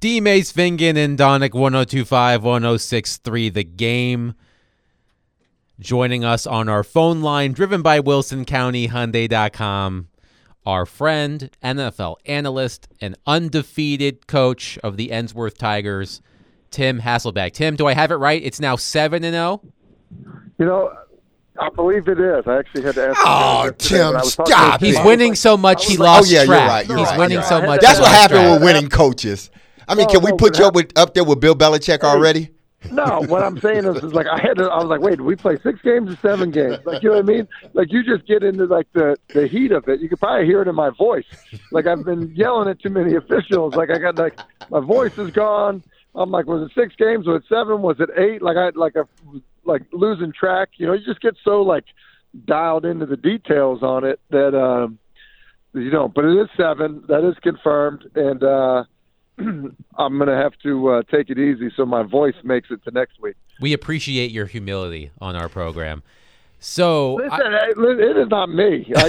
D. Mace Vingen and Donick 1025-1063 The Game. Joining us on our phone line, driven by WilsonCountyHyundai.com, our friend, NFL analyst, and undefeated coach of the Ensworth Tigers, Tim Hasselbeck. Tim, do I have it right? It's now 7-0? You know, I believe it is. I actually had to ask. Oh, Tim, stop. He's winning so much he lost track. You're He's right. winning so much. That's what happened with winning coaches. I mean, can we put you up there with Bill Belichick already? No, what I'm saying is like I was like, wait, did we play 6 games or 7 games? Like, you know what I mean? Like, you just get into like the heat of it. You could probably hear it in my voice. Like, I've been yelling at too many officials. Like, I got like my voice is gone. I'm like, was it 6 games? Was it 7? Was it 8? Like losing track. You know, you just get so like dialed into the details on it that you know. But it is 7. That is confirmed, and I'm going to have to take it easy so my voice makes it to next week. We appreciate your humility on our program. So Listen, it is not me. I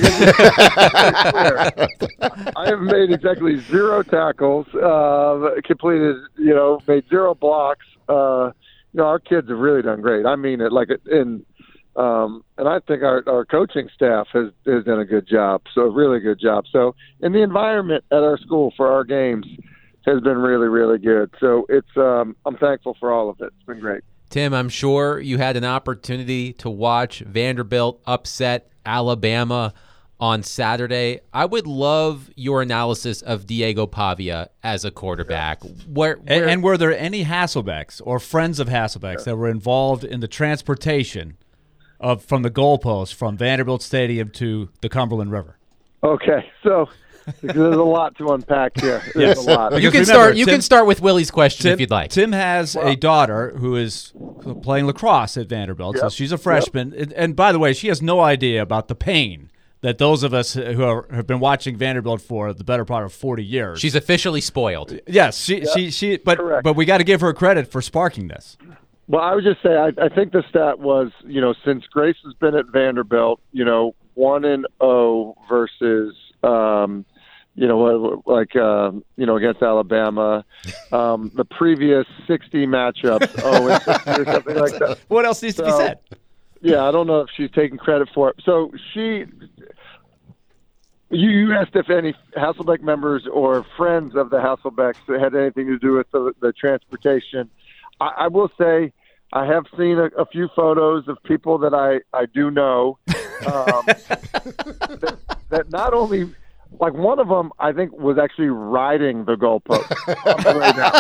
have made exactly 0 tackles, completed, made 0 blocks. Our kids have really done great. I mean it. And I think our coaching staff has done a good job. So really good job. So, and the environment at our school for our games has been really, really good. So it's I'm thankful for all of it. It's been great. Tim, I'm sure you had an opportunity to watch Vanderbilt upset Alabama on Saturday. I would love your analysis of Diego Pavia as a quarterback. And were there any Hasselbecks or friends of Hasselbecks that were involved in the transportation from the goalpost from Vanderbilt Stadium to the Cumberland River? Okay, so there's a lot to unpack here. Yes. There's a lot. You can start with Willie's question if you'd like. Tim has a daughter who is playing lacrosse at Vanderbilt, so she's a freshman. And by the way, she has no idea about the pain that those of us who have been watching Vanderbilt for the better part of 40 years. She's officially spoiled. Yes, but we got to give her credit for sparking this. Well, I would just say I think the stat was, since Grace has been at Vanderbilt, 1-0 versus against Alabama, the previous 60 matchups, 0-60 or something like that. What else needs to be said? Yeah, I don't know if she's taking credit for it. So you asked if any Hasselbeck members or friends of the Hasselbecks had anything to do with the transportation. I will say I have seen a few photos of people that I do know that not only – like one of them, I think, was actually riding the goalpost on the way down.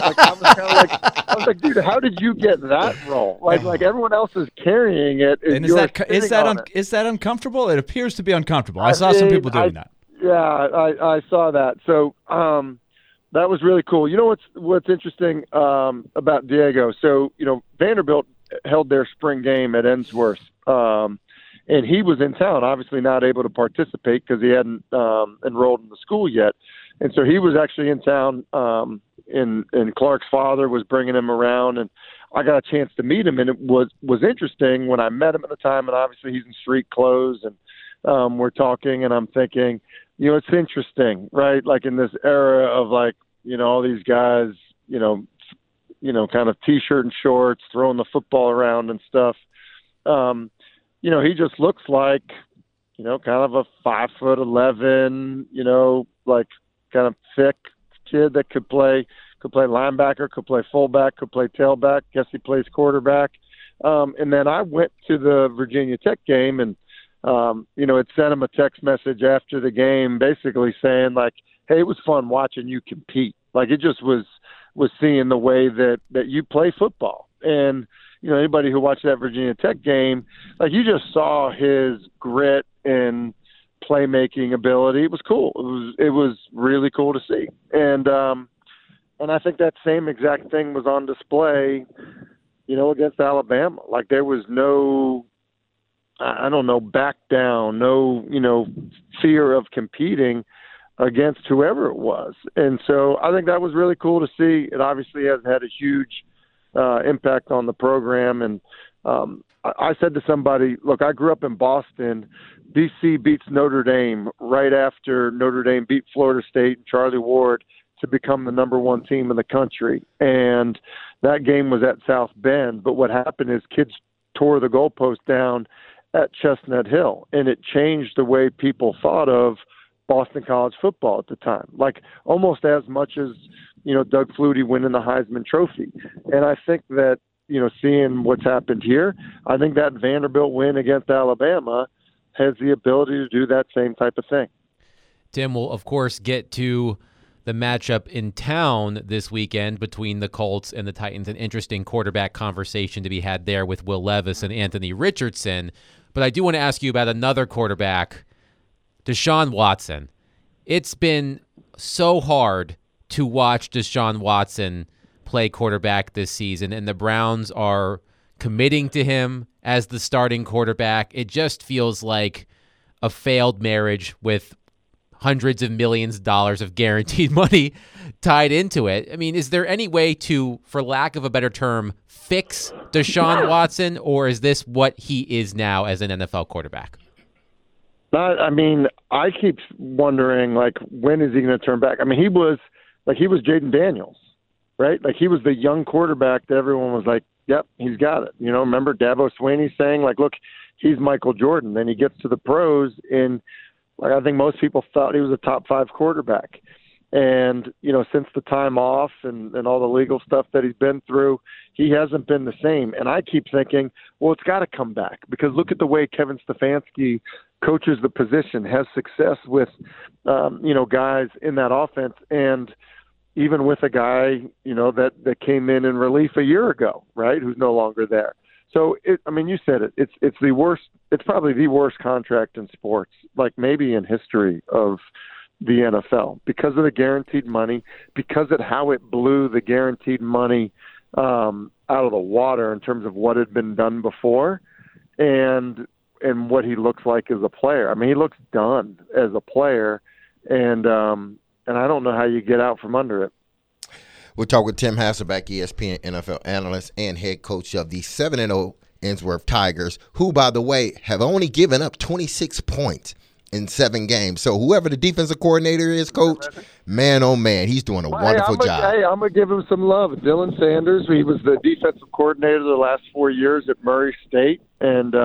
I was like, dude, how did you get that role? Like everyone else is carrying it. And is that uncomfortable? It appears to be uncomfortable. I saw some people doing that. Yeah, I saw that. So that was really cool. You know what's interesting about Diego? So Vanderbilt held their spring game at Ensworth. And he was in town, obviously not able to participate because he hadn't enrolled in the school yet. And so he was actually in town, and Clark's father was bringing him around, and I got a chance to meet him. And it was interesting when I met him at the time, and obviously he's in street clothes, and we're talking, and I'm thinking, it's interesting, right? Like in this era of all these guys, kind of T-shirt and shorts, throwing the football around and stuff. He just looks like, kind of a 5'11", kind of thick kid that could play linebacker, could play fullback, could play tailback. Guess he plays quarterback. And then I went to the Virginia Tech game and, it sent him a text message after the game, basically saying hey, it was fun watching you compete. It just was seeing the way that you play football. And, anybody who watched that Virginia Tech game, you just saw his grit and playmaking ability. It was cool. It was really cool to see. And I think that same exact thing was on display, against Alabama. There was no, back down, no, fear of competing against whoever it was. And so I think that was really cool to see. It obviously has had a huge impact on the program. And I said to somebody, look, I grew up in Boston. BC beats Notre Dame right after Notre Dame beat Florida State and Charlie Ward to become the number one team in the country. And that game was at South Bend. But what happened is kids tore the goalpost down at Chestnut Hill, and it changed the way people thought of Boston College football at the time, like almost as much as, Doug Flutie winning the Heisman Trophy. And I think that, seeing what's happened here, I think that Vanderbilt win against Alabama has the ability to do that same type of thing. Tim will, of course, get to the matchup in town this weekend between the Colts and the Titans. An interesting quarterback conversation to be had there with Will Levis and Anthony Richardson. But I do want to ask you about another quarterback, Deshaun Watson. It's been so hard to watch Deshaun Watson play quarterback this season, and the Browns are committing to him as the starting quarterback. It just feels like a failed marriage with hundreds of millions of dollars of guaranteed money tied into it. I mean, is there any way to, for lack of a better term, fix Deshaun Watson, or is this what he is now as an NFL quarterback? I keep wondering, when is he going to turn back? He was Jaden Daniels, right? He was the young quarterback that everyone was like, yep, he's got it. Remember Dabo Swinney saying, look, he's Michael Jordan. Then he gets to the pros, and I think most people thought he was a top 5 quarterback. And, since the time off and all the legal stuff that he's been through, he hasn't been the same. And I keep thinking, well, it's got to come back, because look at the way Kevin Stefanski coaches the position, has success with, guys in that offense. And even with a guy, that came in relief a year ago, right, who's no longer there. So, you said it. It's the worst. It's probably the worst contract in sports, maybe in history of the NFL, because of the guaranteed money, because of how it blew the guaranteed money out of the water in terms of what had been done before, and what he looks like as a player. He looks done as a player, and I don't know how you get out from under it. We'll talk with Tim Hasselbeck, ESPN NFL analyst and head coach of the 7-0 Ensworth Tigers, who, by the way, have only given up 26 points in 7 games. So whoever the defensive coordinator is, coach, man, oh, man, he's doing a wonderful job. I'm going to give him some love. Dylan Sanders, he was the defensive coordinator the last 4 years at Murray State, and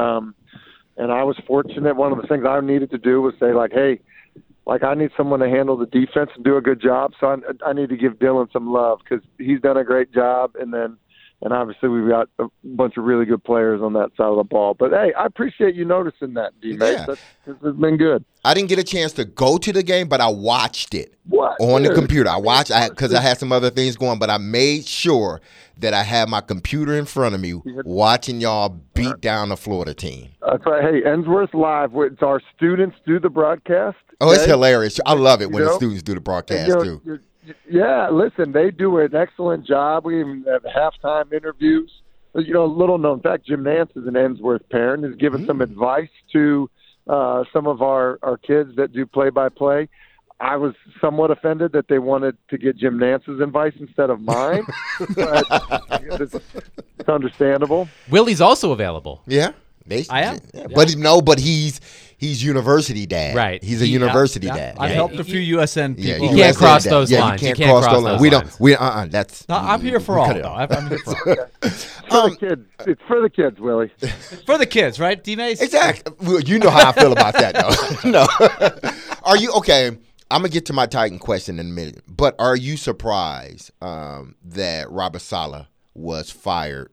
I was fortunate. One of the things I needed to do was say, hey, I need someone to handle the defense and do a good job. So I need to give Dylan some love, because he's done a great job. And obviously we've got a bunch of really good players on that side of the ball. But, hey, I appreciate you noticing that, D-Mate. Yeah. This has been good. I didn't get a chance to go to the game, but I watched it on the computer. I watched because I had some other things going, but I made sure that I had my computer in front of me watching y'all beat down the Florida team. That's right. Hey, Ensworth Live. It's our students do the broadcast. Oh, it's hilarious. I love it when the students do the broadcast, too. Yeah, listen, they do an excellent job. We even have halftime interviews. Little known fact, Jim Nance is an Ensworth parent, has given some advice to some of our kids that do play-by-play. I was somewhat offended that they wanted to get Jim Nance's advice instead of mine, but I guess it's understandable. Willie's also available. Yeah. I am. Yeah. But he's university dad. Right. He's a university dad. I've helped a few USN people. You can't cross those lines. You can't cross those lines. We don't. That's. No, I'm here for all. Though. I'm here for all. For the kids. It's for the kids, Willie. For the kids, right, D-Mace? Exactly. Well, you know how I feel about that, though. No. Are you okay? I'm gonna get to my Titan question in a minute, but are you surprised that Robert Saleh was fired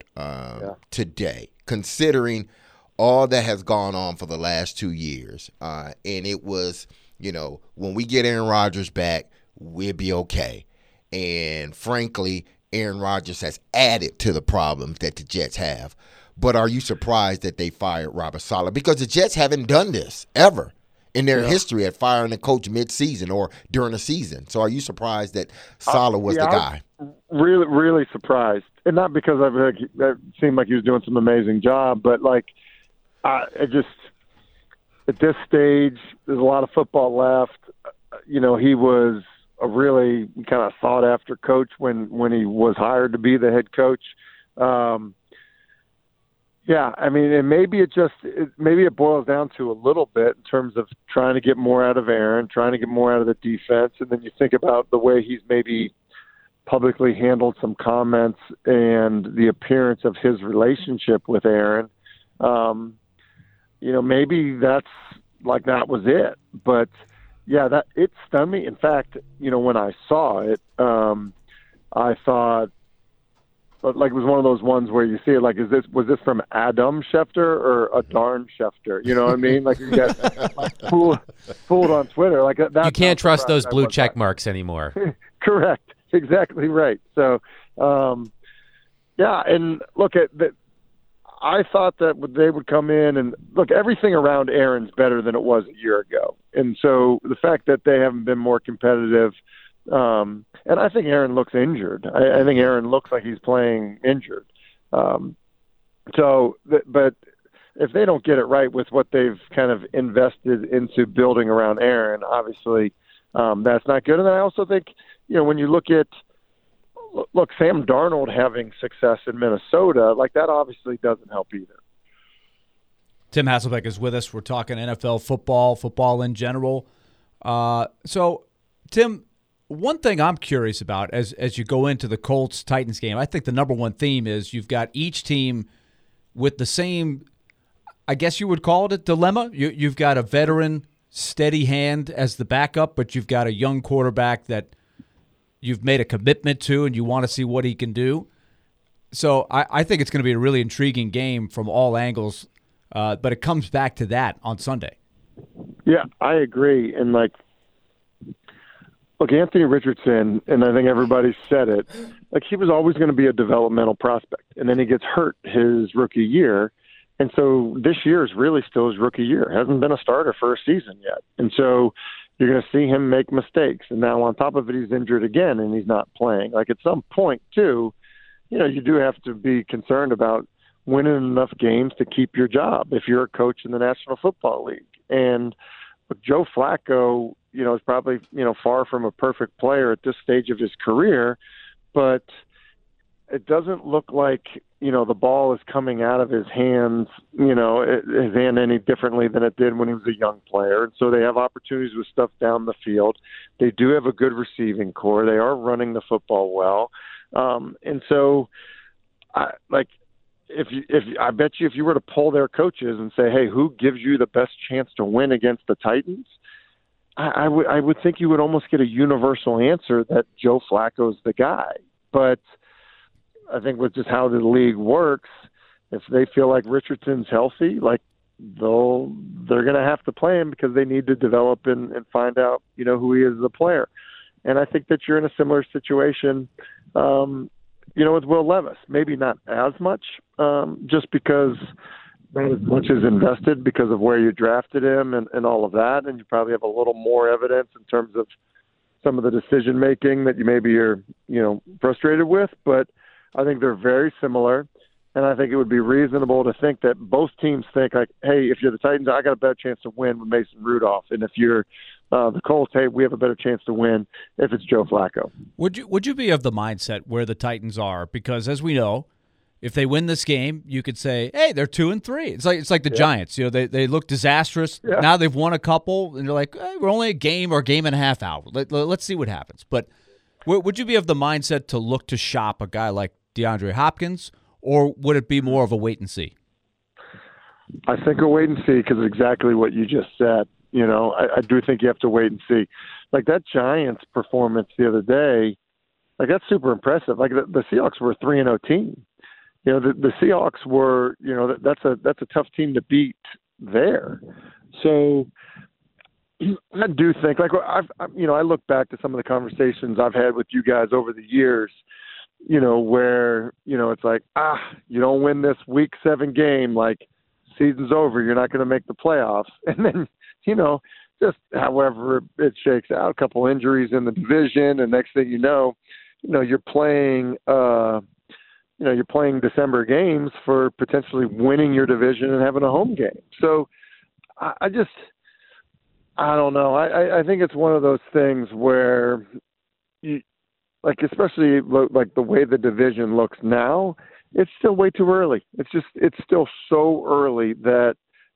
today, considering all that has gone on for the last 2 years? And it was, when we get Aaron Rodgers back, we'll be okay. And frankly, Aaron Rodgers has added to the problems that the Jets have. But are you surprised that they fired Robert Saleh? Because the Jets haven't done this ever in their history at firing a coach mid-season or during a season. So are you surprised that Saleh was the guy? Really, really surprised. And not because it seemed like he was doing some amazing job, but at this stage, there's a lot of football left. He was a really kind of sought-after coach when he was hired to be the head coach. Yeah, I mean, and maybe maybe it boils down to a little bit in terms of trying to get more out of Aaron, trying to get more out of the defense, and then you think about the way he's maybe publicly handled some comments and the appearance of his relationship with Aaron. Maybe that was it. But yeah, that it stunned me. In fact, when I saw it, I thought, like, it was one of those ones where you see it like, was this from Adam Schefter or Adarn Schefter? You know what I mean? Like, you get fooled on Twitter. Like, that. You can't trust those blue check marks anymore. Correct. Exactly right. So, yeah, and look I thought that they would come in and look, everything around Aaron's better than it was a year ago. And so the fact that they haven't been more competitive, and I think Aaron looks injured. I think Aaron looks like he's playing injured. But if they don't get it right with what they've kind of invested into building around Aaron, obviously that's not good. And I also think, when you look at Sam Darnold having success in Minnesota, like, that obviously doesn't help either. Tim Hasselbeck is with us. We're talking NFL football in general. So, Tim, one thing I'm curious about as you go into the Colts-Titans game, I think the number one theme is you've got each team with the same, I guess you would call it a dilemma. You've got a veteran, steady hand as the backup, but you've got a young quarterback that you've made a commitment to and you want to see what he can do. So I think it's going to be a really intriguing game from all angles, but it comes back to that on Sunday. Yeah, I agree. And, look, Anthony Richardson, and I think everybody said it, he was always going to be a developmental prospect. And then he gets hurt his rookie year. And so this year is really still his rookie year. Hasn't been a starter for a season yet. And so you're going to see him make mistakes. And now on top of it, he's injured again and he's not playing. Like, at some point, too, you do have to be concerned about winning enough games to keep your job if you're a coach in the National Football League. And Joe Flacco, is probably, far from a perfect player at this stage of his career, but it doesn't look like, the ball is coming out of his hands, his hand any differently than it did when he was a young player. And so they have opportunities with stuff down the field. They do have a good receiving core. They are running the football well. And so I bet you if you were to poll their coaches and say, hey, who gives you the best chance to win against the Titans? I would think you would almost get a universal answer that Joe Flacco's the guy. But I think with just how the league works, if they feel like Richardson's healthy, they're going to have to play him because they need to develop and find out, who he is as a player. And I think that you're in a similar situation, with Will Levis. Maybe not as much, just because not as much is invested because of where you drafted him and all of that. And you probably have a little more evidence in terms of some of the decision making that you're frustrated with. But I think they're very similar, and I think it would be reasonable to think that both teams think, like, hey, if you're the Titans, I got a better chance to win with Mason Rudolph, and if you're the Colts, hey, we have a better chance to win if it's Joe Flacco. Would you be of the mindset where the Titans are? Because as we know, if they win this game, you could say, hey, they're 2-3. It's like the Giants. They look disastrous. Yeah. Now they've won a couple, and they're like, hey, we're only a game or a game and a half out. Let's see what happens. But would you be of the mindset to look to shop a guy like DeAndre Hopkins, or would it be more of a wait and see? I think a wait and see, because exactly what you just said. I do think you have to wait and see. Like, that Giants performance the other day, that's super impressive. Like, the Seahawks were a 3-0 team. The Seahawks were, that's a tough team to beat there. So I do think, I look back to some of the conversations I've had with you guys over the years, where, it's like, you don't win this week 7 game, season's over, you're not going to make the playoffs. And then, just however it shakes out, a couple injuries in the division, and next thing you're playing, you're playing December games for potentially winning your division and having a home game. So I don't know. I think it's one of those things where especially the way the division looks now, it's still way too early. It's still so early that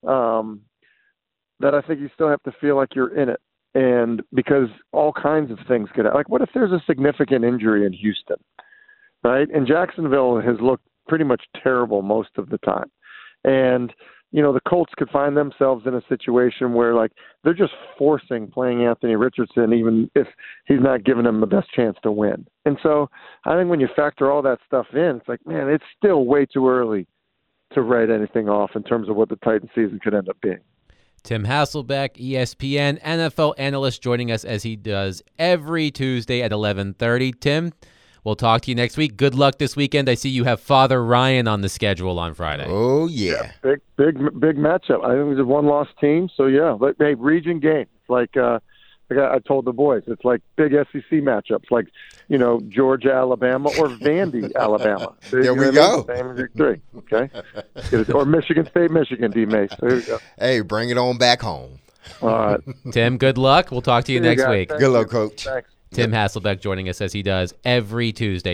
that I think you still have to feel like you're in it. And because all kinds of things could happen. Like, what if there's a significant injury in Houston, right? And Jacksonville has looked pretty much terrible most of the time. And, the Colts could find themselves in a situation where, like, they're just forcing playing Anthony Richardson, even if he's not giving them the best chance to win. And so I think when you factor all that stuff in, it's like, man, it's still way too early to write anything off in terms of what the Titans season could end up being. Tim Hasselbeck, ESPN NFL analyst, joining us as he does every Tuesday at 11:30. Tim, we'll talk to you next week. Good luck this weekend. I see you have Father Ryan on the schedule on Friday. Oh, yeah. Big matchup. I think it was a one-loss team, so yeah. But, hey, region game. It's like I told the boys, it's like big SEC matchups, like, Georgia, Alabama, or Vandy, Alabama. There we go. Same victory, okay? Or Michigan State, Michigan, D-Mace. There you go. Hey, bring it on back home. All right. Tim, good luck. We'll talk to you next week. Good luck, Coach. Thanks. Tim Hasselbeck joining us as he does every Tuesday,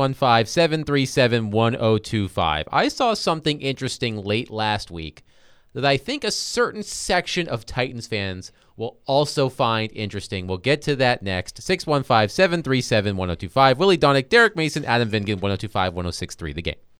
615-737-1025. I saw something interesting late last week that I think a certain section of Titans fans will also find interesting. We'll get to that next. 615-737-1025. Willie Donick, Derek Mason, Adam Vingan, 1025-1063, The Game.